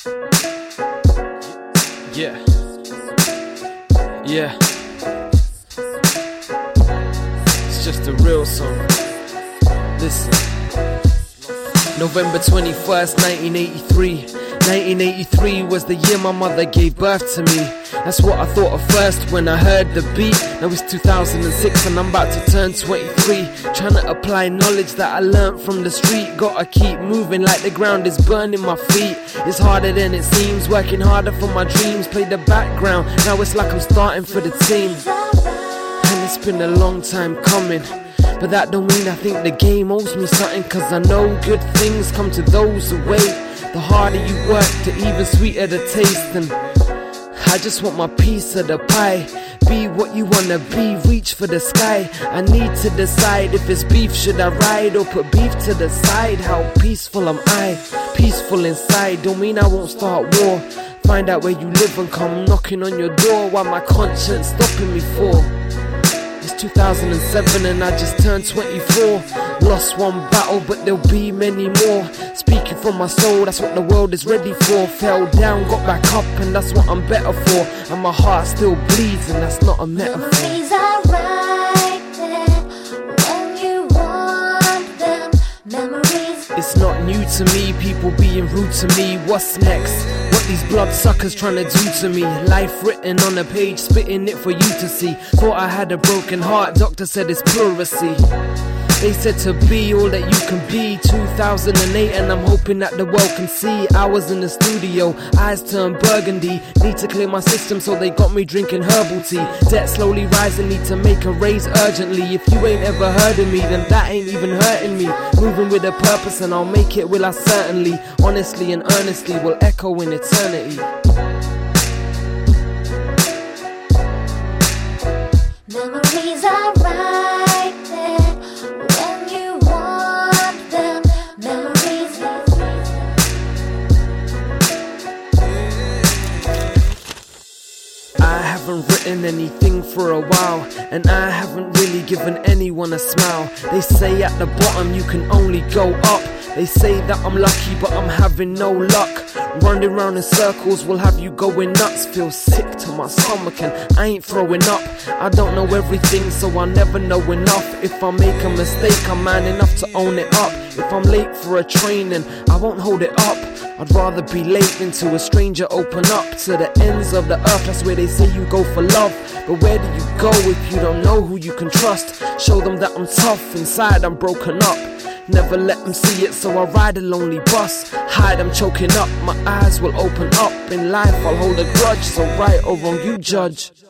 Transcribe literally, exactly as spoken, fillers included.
Yeah. Yeah. It's just a real song. Listen. November twenty-first, nineteen eighty-three. nineteen eighty-three was the year my mother gave birth to me. That's what I thought at first when I heard the beat. Now it's two thousand six and I'm about to turn twenty-three. Trying to apply knowledge that I learned from the street. Gotta keep moving like the ground is burning my feet. It's harder than it seems, working harder for my dreams. Play the background, now it's like I'm starting for the team. And it's been a long time coming, but that don't mean I think the game owes me something. Cause I know good things come to those who wait. The harder you work, the even sweeter the taste. And I just want my piece of the pie. Be what you wanna be, reach for the sky. I need to decide if it's beef, should I ride or put beef to the side? How peaceful am I? Peaceful inside, don't mean I won't start war. Find out where you live and come knocking on your door. Why my conscience stopping me for? It's two thousand seven and I just turned twenty-four. Lost one battle but there'll be many more. Speaking from my soul, that's what the world is ready for. Fell down, got back up, and that's what I'm better for. And my heart still bleeds, and that's not a metaphor. Memories are right there when you want them. Memories. It's not new to me, people being rude to me. What's next? What these bloodsuckers trying to do to me? Life written on a page, spitting it for you to see. Thought I had a broken heart, doctor said it's pleurisy. They said to be all that you can be. Two thousand eight and I'm hoping that the world can see. I was in the studio, eyes turned burgundy. Need to clear my system so they got me drinking herbal tea. Debt slowly rising, need to make a raise urgently. If you ain't ever heard of me, then that ain't even hurting me. Moving with a purpose and I'll make it, will I certainly. Honestly and earnestly will echo in eternity. Memories are right there when you want them. Memories. I haven't written anything for a while, and I haven't really given anyone a smile. They say at the bottom you can only go up. They say that I'm lucky but I'm having no luck. Running round in circles will have you going nuts. Feel sick to my stomach and I ain't throwing up. I don't know everything so I never know enough. If I make a mistake I'm man enough to own it up. If I'm late for a train then I won't hold it up. I'd rather be late than to a stranger open up. To the ends of the earth, that's where they say you go for love. But where do you go if you don't know who you can trust? Show them that I'm tough, inside I'm broken up. Never let them see it, so I ride a lonely bus. Hide, I'm choking up, my eyes will open up. In life I'll hold a grudge, so right or wrong you judge.